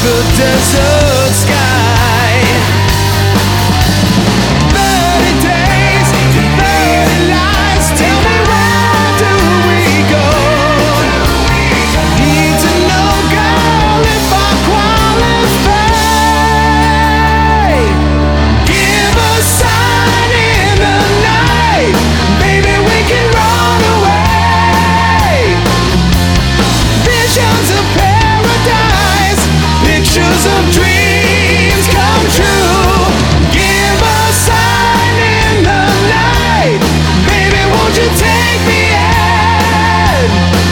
the desert sky. 30 days, 30 lives. Tell me, where do we go? Need to know, girl, if I qualify. Give a sign in the night, baby, we can run away. Visions of paradise, pictures of dreams come true. Give a sign in the night, baby, won't you take me in?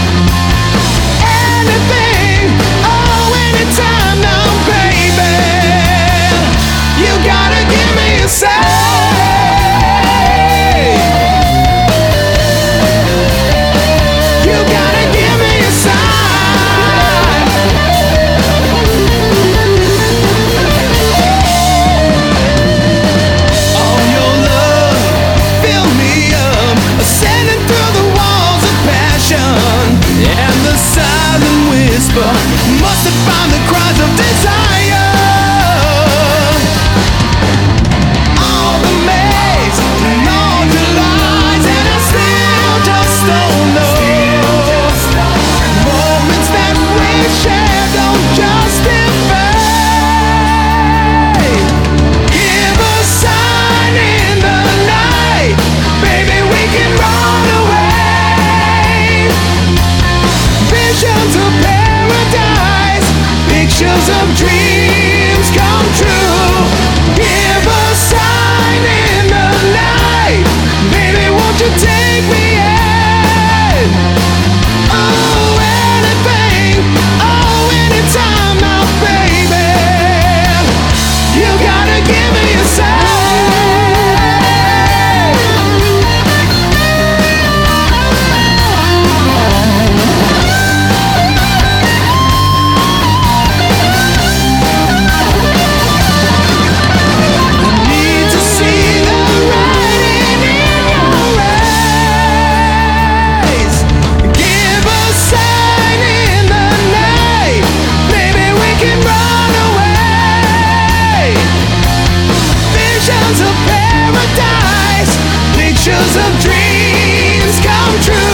Anything, oh, anytime now, baby. You gotta give me a sign. You gotta give me a sign. Oh, your love, fill me up, ascending through the walls of passion. And the silent whisper must have found the cries of desire. All the maze and all the lies, and I still just don't know. Moments that we share don't justify. Give a sign in the night, baby, we can run away. Visions of paradise, pictures of dreams come true. Give a sign in the night, baby, won't you take me in? Oh, anything, oh, anytime now, baby. You gotta give me a sign. Need to see the writing in your eyes. Give a sign in the night, baby, we can run away. Visions of paradise, pictures of dreams come true.